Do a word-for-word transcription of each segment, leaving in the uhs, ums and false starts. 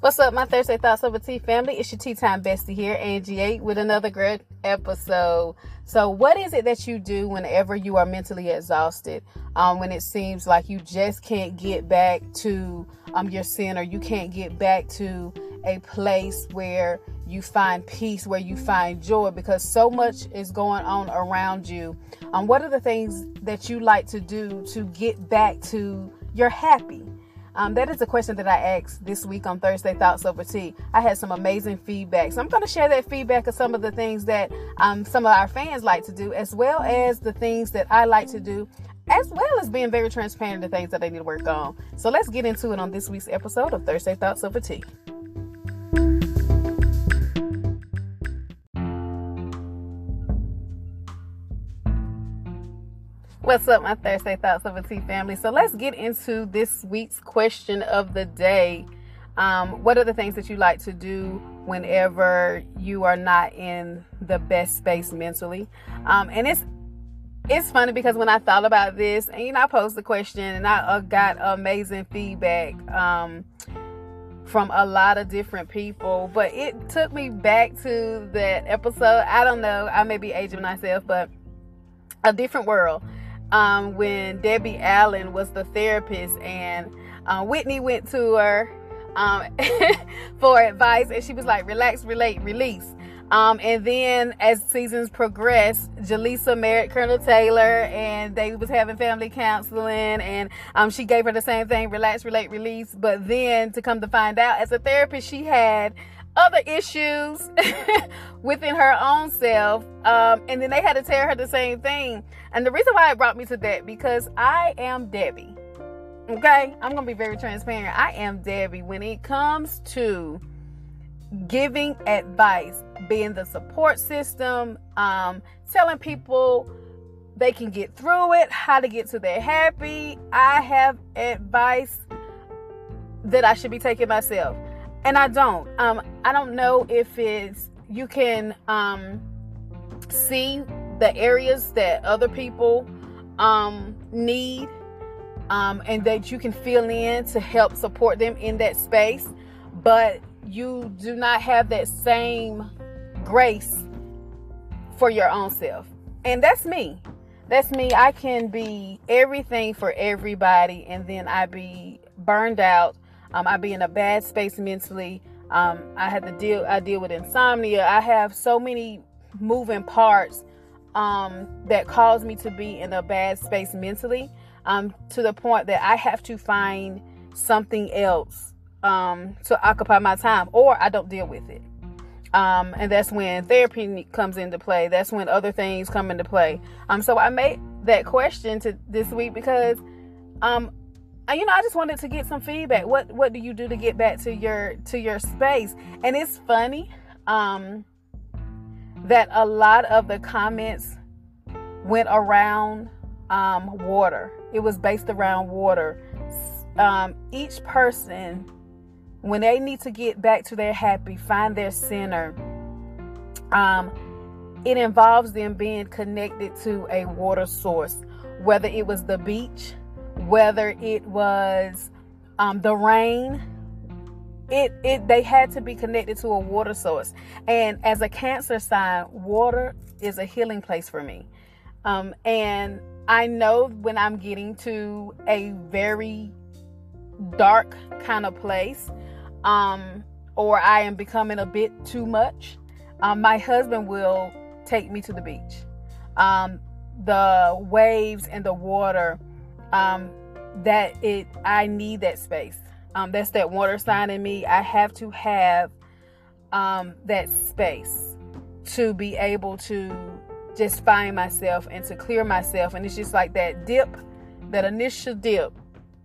What's up, my Thursday Thoughts Over Tea family? It's your Tea Time Bestie here, Angie eight, with another great episode. So what is it that you do whenever you are mentally exhausted? Um, when it seems like you just can't get back to um, your center, you can't get back to a place where you find peace, where you find joy, because so much is going on around you. Um, what are the things that you like to do to get back to your happy? Um, that is a question that I asked this week on Thursday Thoughts Over Tea. I had some amazing feedback. So I'm going to share that feedback of some of the things that um, some of our fans like to do, as well as the things that I like to do, as well as being very transparent to things that they need to work on. So let's get into it on this week's episode of Thursday Thoughts Over Tea. What's up, my Thursday Thoughts Over Tea family? So let's get into this week's question of the day. Um, what are the things that you like to do whenever you are not in the best space mentally? Um, and it's it's funny because when I thought about this, and you know, I posed the question and I uh, got amazing feedback um, from a lot of different people, but it took me back to that episode. I don't know, I may be aging myself, but A Different World. Um, when Debbie Allen was the therapist, and uh, Whitney went to her um, for advice, and she was like, relax, relate, release. Um, and then as seasons progressed, Jaleesa married Colonel Taylor, and they was having family counseling, and um, she gave her the same thing, relax, relate, release. But then to come to find out, as a therapist, she had other issues within her own self, um, and then they had to tell her the same thing. And the reason why it brought me to that, because I am Debbie. Okay, I'm gonna be very transparent. I am Debbie when it comes to giving advice, being the support system, um, telling people they can get through it, how to get to their happy. I have advice that I should be taking myself. And I don't. Um, I don't know if it's, you can um, see the areas that other people um, need um, and that you can fill in to help support them in that space. But you do not have that same grace for your own self. And that's me. That's me. I can be everything for everybody, and then I be burned out. Um, I be in a bad space mentally. Um, I had to deal. I deal with insomnia. I have so many moving parts um, that cause me to be in a bad space mentally, um, to the point that I have to find something else um, to occupy my time, or I don't deal with it. Um, and that's when therapy comes into play. That's when other things come into play. Um, so I made that question to this week because, um. you know, I just wanted to get some feedback. What what do you do to get back to your to your space? And it's funny um, that a lot of the comments went around um, water. It was based around water. Um, each person, when they need to get back to their happy, find their center, um, it involves them being connected to a water source, whether it was the beach, whether it was um, the rain, it it they had to be connected to a water source. And as a Cancer sign, water is a healing place for me. Um, and I know when I'm getting to a very dark kind of place, um, or I am becoming a bit too much, um, my husband will take me to the beach. Um, the waves and the water, Um, that it, I need that space. Um, that's that water sign in me. I have to have um, that space to be able to just find myself and to clear myself. And it's just like that dip, that initial dip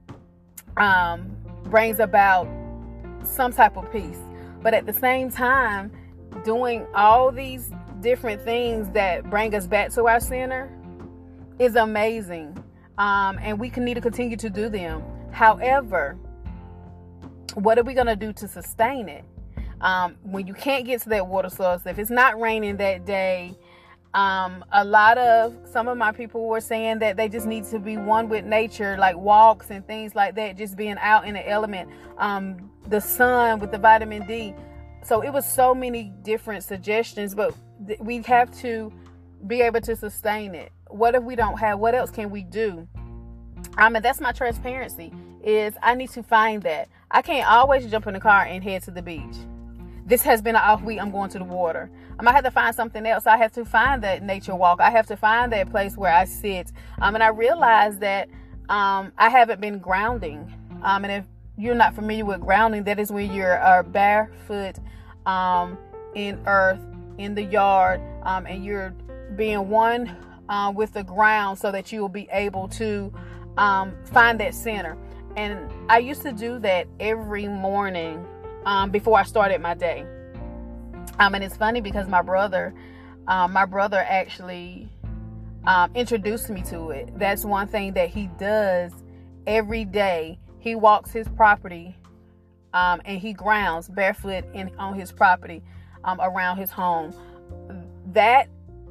um, brings about some type of peace. But at the same time, doing all these different things that bring us back to our center is amazing. Um, and we can need to continue to do them. However, what are we going to do to sustain it? Um, when you can't get to that water source, if it's not raining that day, Um, a lot of some of my people were saying that they just need to be one with nature, like walks and things like that, just being out in the element, um, the sun with the vitamin D. So it was so many different suggestions, but th- we have to be able to sustain it. What if we don't have? What else can we do? I mean, that's my transparency. Is I need to find that. I can't always jump in the car and head to the beach. This has been an off week. I'm going to the water. I might have to find something else. I have to find that nature walk. I have to find that place where I sit. Um, and I realized that um, I haven't been grounding. Um, and if you're not familiar with grounding, that is when you're uh, barefoot um, in earth, in the yard, um, and you're being one uh, with the ground so that you will be able to um, find that center. And I used to do that every morning um, before I started my day. Um, and it's funny because my brother, um, my brother actually um, introduced me to it. That's one thing that he does every day. He walks his property um, and he grounds barefoot in on his property um, around his home. That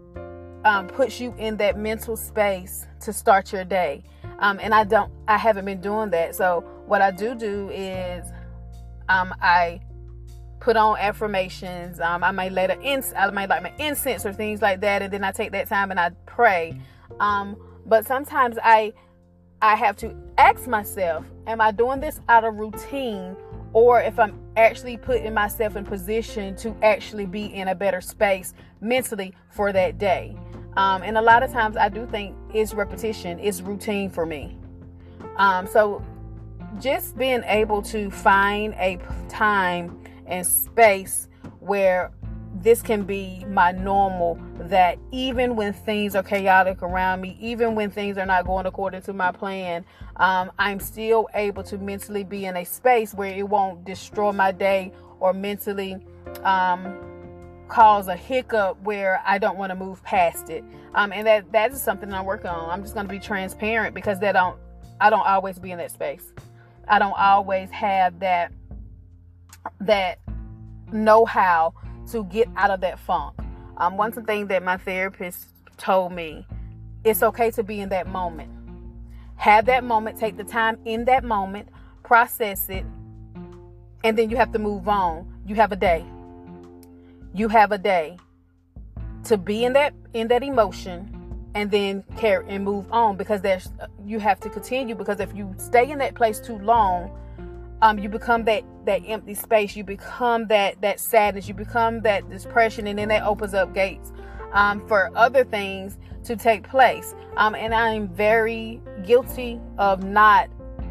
um, puts you in that mental space to start your day. Um, and I don't, I haven't been doing that. So what I do do is um, I put on affirmations. Um, I might let an ins- I might like my incense or things like that, and then I take that time and I pray. Um, but sometimes I, I have to ask myself, am I doing this out of routine, or if I'm actually putting myself in position to actually be in a better space mentally for that day? Um, and a lot of times I do think it's repetition, it's routine for me. Um, so just being able to find a time and space where this can be my normal, that even when things are chaotic around me, even when things are not going according to my plan, um, I'm still able to mentally be in a space where it won't destroy my day or mentally um, cause a hiccup where I don't want to move past it. Um, and that that is something I'm working on. I'm just going to be transparent because that don't I don't always be in that space. I don't always have that that know-how to get out of that funk. Um, one thing that my therapist told me, it's okay to be in that moment. Have that moment, take the time in that moment, process it, and then you have to move on. You have a day. You have a day to be in that in that emotion and then carry and move on, because there's you have to continue, because if you stay in that place too long, Um, you become that, that empty space. You become that, that sadness. You become that depression. And then that opens up gates um, for other things to take place. Um, and I'm very guilty of not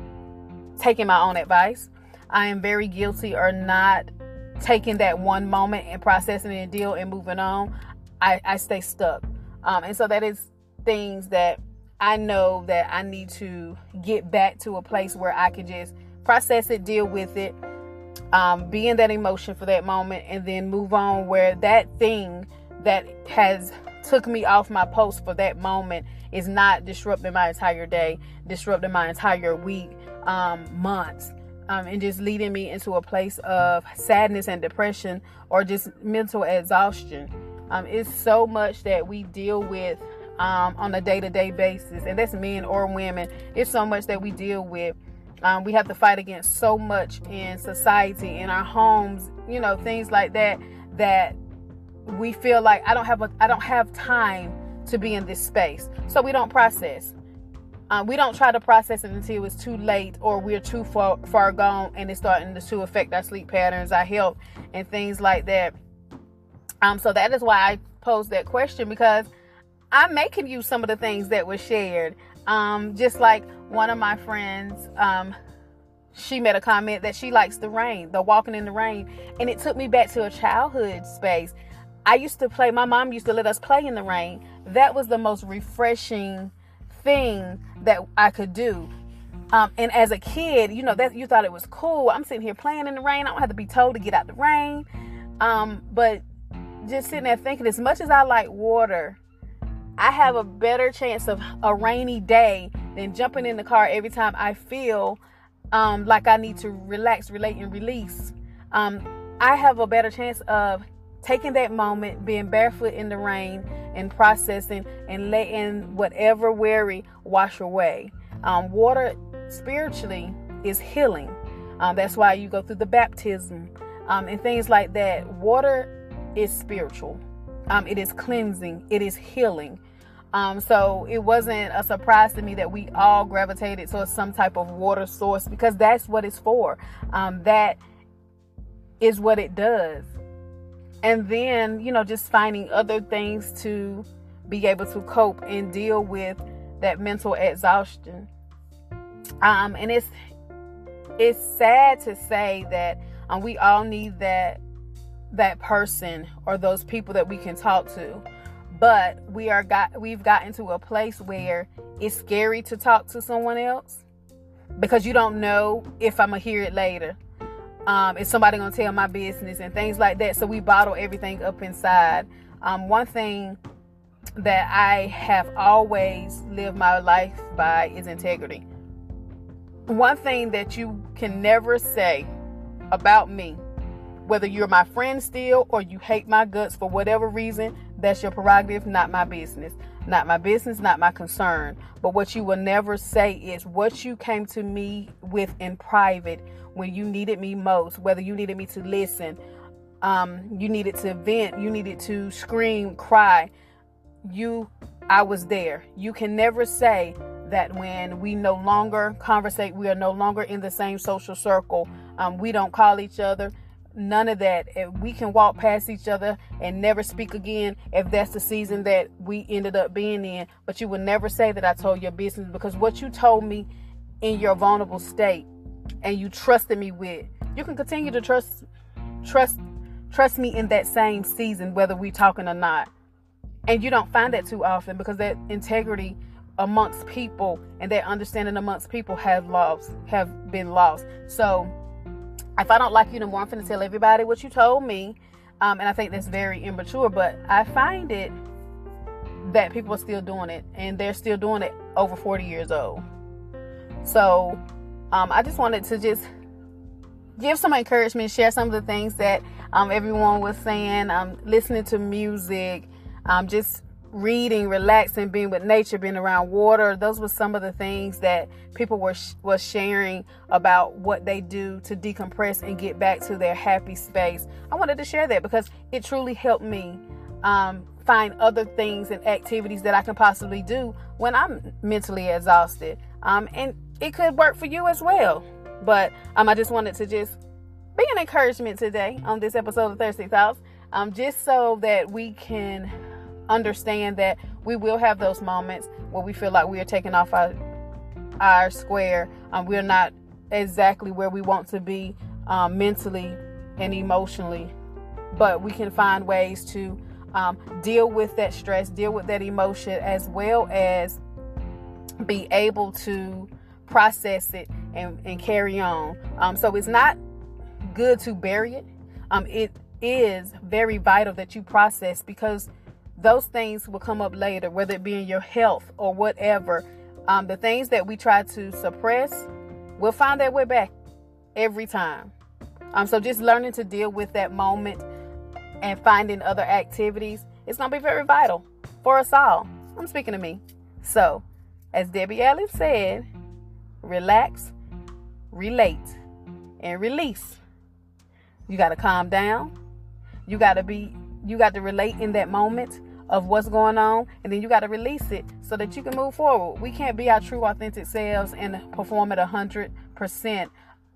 taking my own advice. I am very guilty of not taking that one moment and processing it and deal and moving on. I, I stay stuck. Um, and so that is things that I know that I need to get back to a place where I can just process it, deal with it, um, be in that emotion for that moment, and then move on, where that thing that has took me off my post for that moment is not disrupting my entire day, disrupting my entire week, um, months, um, and just leading me into a place of sadness and depression or just mental exhaustion. Um, it's so much that we deal with um, on a day-to-day basis, and that's men or women. It's so much that we deal with. Um, we have to fight against so much in society, in our homes, you know, things like that, that we feel like I don't have a, I don't have time to be in this space. So we don't process. Um, we don't try to process it until it's too late, or we're too far, far gone, and it's starting to affect our sleep patterns, our health, and things like that. Um, so that is why I posed that question, because I may can use some of the things that were shared. Um, just like one of my friends, um, she made a comment that she likes the rain, the walking in the rain. And it took me back to a childhood space. I used to play, my mom used to let us play in the rain. That was the most refreshing thing that I could do. Um, and as a kid, you know, that you thought it was cool. I'm sitting here playing in the rain. I don't have to be told to get out the rain. Um, but just sitting there thinking, as much as I like water, I have a better chance of a rainy day than jumping in the car every time I feel um, like I need to relax, relate, and release. Um, I have a better chance of taking that moment, being barefoot in the rain and processing and letting whatever worry wash away. Um, water spiritually is healing. Um, that's why you go through the baptism um, and things like that. Water is spiritual. Um, it is cleansing. It is healing. Um, so it wasn't a surprise to me that we all gravitated towards some type of water source, because that's what it's for. Um, that is what it does. And then, you know, just finding other things to be able to cope and deal with that mental exhaustion. Um, and it's it's sad to say that um, we all need that that person or those people that we can talk to. But we are got we've gotten to a place where it's scary to talk to someone else, because you don't know if I'm gonna hear it later. Um, is somebody gonna tell my business and things like that? So we bottle everything up inside. Um, one thing that I have always lived my life by is integrity. One thing that you can never say about me, whether you're my friend still or you hate my guts for whatever reason, that's your prerogative, not my business. Not my business, not my concern. But what you will never say is what you came to me with in private when you needed me most, whether you needed me to listen, um, you needed to vent, you needed to scream, cry. You, I was there. You can never say that when we no longer conversate, we are no longer in the same social circle, um, we don't call each other. None of that. If we can walk past each other and never speak again, if that's the season that we ended up being in. But you would never say that I told your business, because what you told me in your vulnerable state and you trusted me with, you can continue to trust, trust, trust me in that same season, whether we're talking or not. And you don't find that too often, because that integrity amongst people and that understanding amongst people have lost, have been lost. So if I don't like you no more, I'm going to tell everybody what you told me. Um, and I think that's very immature. But I find it that people are still doing it. And they're still doing it over forty years old. So um, I just wanted to just give some encouragement, share some of the things that um, everyone was saying. Um, listening to music, um, just reading, relaxing, being with nature, being around water. Those were some of the things that people were sh- was sharing about what they do to decompress and get back to their happy space. I wanted to share that because it truly helped me um, find other things and activities that I can possibly do when I'm mentally exhausted. Um, and it could work for you as well. But um, I just wanted to just be an encouragement today on this episode of Thirsty Thoughts, um, just so that we can understand that we will have those moments where we feel like we are taking off our our square. Um, we're not exactly where we want to be um, mentally and emotionally, but we can find ways to um, deal with that stress, deal with that emotion, as well as be able to process it and, and carry on. Um, so it's not good to bury it. Um, it is very vital that you process, because those things will come up later, whether it be in your health or whatever. Um, the things that we try to suppress will find their way back every time. Um, so just learning to deal with that moment and finding other activities, it's going to be very vital for us all. I'm speaking to me. So, as Debbie Allen said, relax, relate, and release. You got to calm down. You got to be, you got to relate in that moment of what's going on, and then you got to release it so that you can move forward. We can't be our true, authentic selves and perform at one hundred percent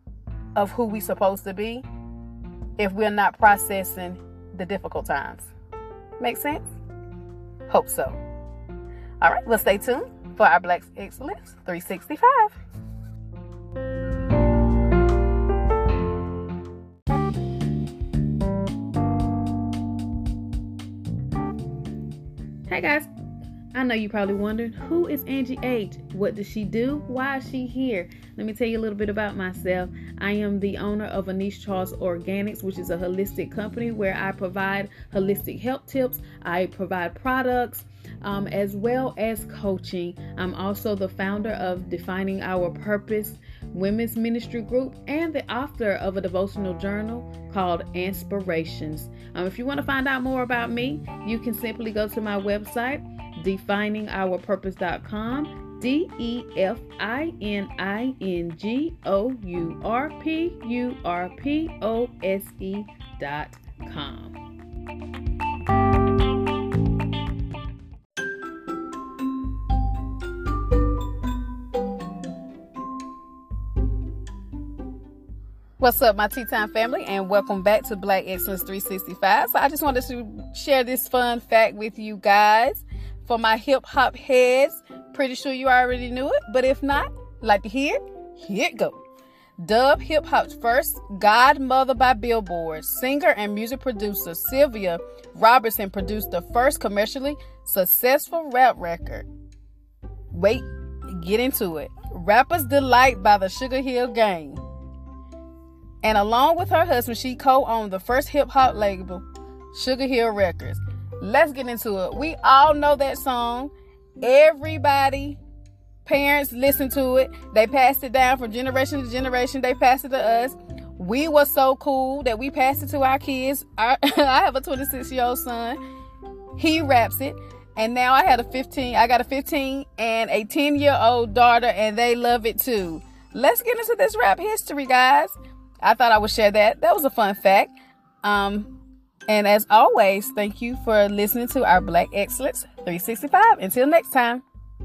of who we're supposed to be if we're not processing the difficult times. Make sense? Hope so. All right, well, stay tuned for our Black Excellence three sixty-five. Hey guys, I know you probably wondered, who is Angie H? What does she do? Why is she here? Let me tell you a little bit about myself. I am the owner of Anish Charles Organics, which is a holistic company where I provide holistic health tips. I provide products um, as well as coaching. I'm also the founder of Defining Our Purpose women's ministry group, and the author of a devotional journal called Inspirations. Um, if you want to find out more about me, you can simply go to my website, defining our purpose dot com, D E F I N I N G O U R P U R P O S E dot com. What's up, my Tea Time family, and welcome back to Black Excellence three sixty-five. So I just wanted to share this fun fact with you guys. For my hip hop heads, pretty sure you already knew it, but if not, like to hear, here it go. Dubbed hip hop's first godmother by Billboard, singer and music producer Sylvia Robertson produced the first commercially successful rap record. Wait, get into it. Rapper's Delight by the Sugar Hill Gang. And along with her husband, she co-owned the first hip-hop label, Sugar Hill Records. Let's get into it. We all know that song. Everybody, parents listen to it. They passed it down from generation to generation. They passed it to us. We were so cool that we passed it to our kids. Our, I have a twenty-six-year-old son. He raps it. And now I had a fifteen. I got a fifteen and a ten-year-old daughter, and they love it too. Let's get into this rap history, guys. I thought I would share that. That was a fun fact. Um, and as always, thank you for listening to our Black Excellence three sixty-five. Until next time.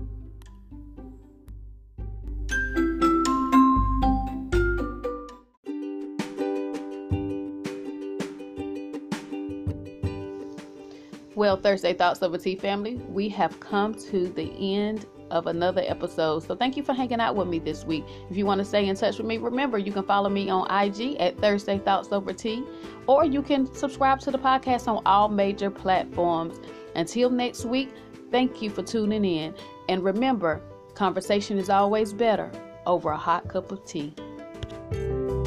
Well, Thursday Thoughts of a Tea family, we have come to the end of another episode. So thank you for hanging out with me this week. If you want to stay in touch with me, remember you can follow me on I G at Thursday Thoughts Over Tea, or you can subscribe to the podcast on all major platforms. Until next week, thank you for tuning in. And remember, conversation is always better over a hot cup of tea.